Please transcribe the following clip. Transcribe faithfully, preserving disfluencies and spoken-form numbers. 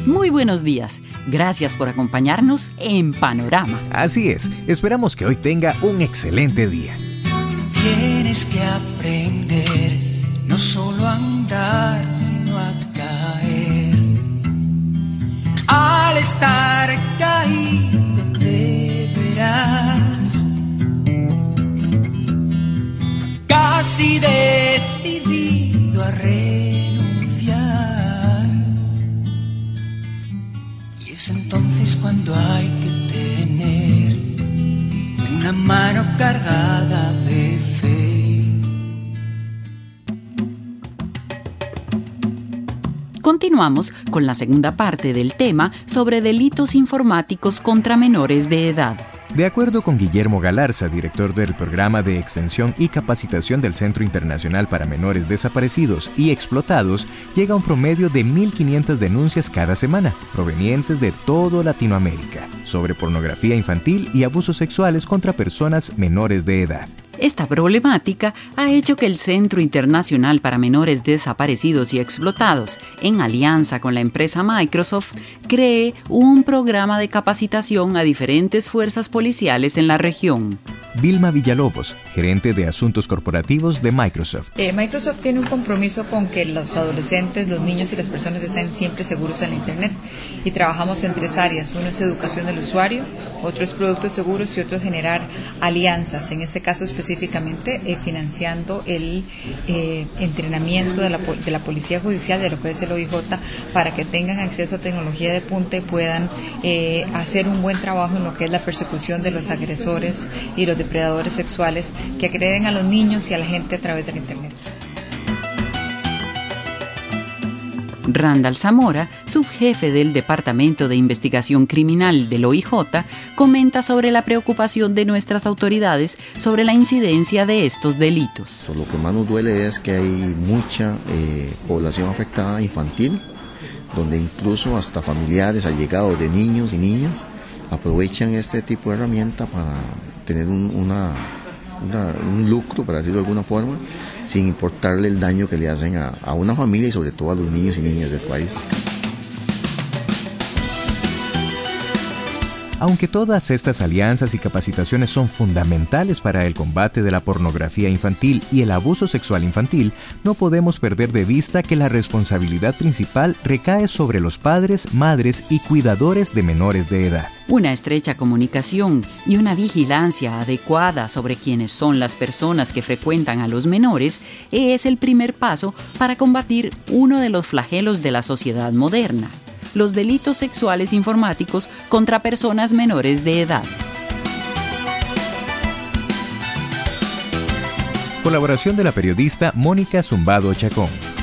Muy buenos días. Gracias por acompañarnos en Panorama. Así es. Esperamos que hoy tenga un excelente día. Tienes que aprender no solo a andar, sino a caer. Al estar caído te verás casi decidido a renunciar. Y es entonces cuando hay que tener una mano cargada de fe. Continuamos con la segunda parte del tema sobre delitos informáticos contra menores de edad. De acuerdo con Guillermo Galarza, director del programa de extensión y capacitación del Centro Internacional para Menores Desaparecidos y Explotados, llega un promedio de mil quinientas denuncias cada semana, provenientes de toda Latinoamérica, sobre pornografía infantil y abusos sexuales contra personas menores de edad. Esta problemática ha hecho que el Centro Internacional para Menores Desaparecidos y Explotados, en alianza con la empresa Microsoft, cree un programa de capacitación a diferentes fuerzas policiales en la región. Vilma Villalobos, gerente de Asuntos Corporativos de Microsoft. Eh, Microsoft tiene un compromiso con que los adolescentes, los niños y las personas estén siempre seguros en la Internet. Y trabajamos en tres áreas. Uno es educación del usuario, otro es productos seguros y otro es generar alianzas. En este caso específicamente eh, financiando el eh, entrenamiento de la, de la Policía Judicial, de lo que es el O I J, para que tengan acceso a tecnología de punta y puedan eh, hacer un buen trabajo en lo que es la persecución de los agresores y los depredadores sexuales que agreden a los niños y a la gente a través del Internet. Randall Zamora, subjefe del Departamento de Investigación Criminal del O I J, comenta sobre la preocupación de nuestras autoridades sobre la incidencia de estos delitos. Lo que más nos duele es que hay mucha eh, población afectada infantil, donde incluso hasta familiares allegados de niños y niñas aprovechan este tipo de herramienta para tener un, una, una, un lucro, para decirlo de alguna forma, sin importarle el daño que le hacen a, a una familia y sobre todo a los niños y niñas del país. Aunque todas estas alianzas y capacitaciones son fundamentales para el combate de la pornografía infantil y el abuso sexual infantil, no podemos perder de vista que la responsabilidad principal recae sobre los padres, madres y cuidadores de menores de edad. Una estrecha comunicación y una vigilancia adecuada sobre quiénes son las personas que frecuentan a los menores es el primer paso para combatir uno de los flagelos de la sociedad moderna: los delitos sexuales informáticos contra personas menores de edad. Colaboración de la periodista Mónica Zumbado Chacón.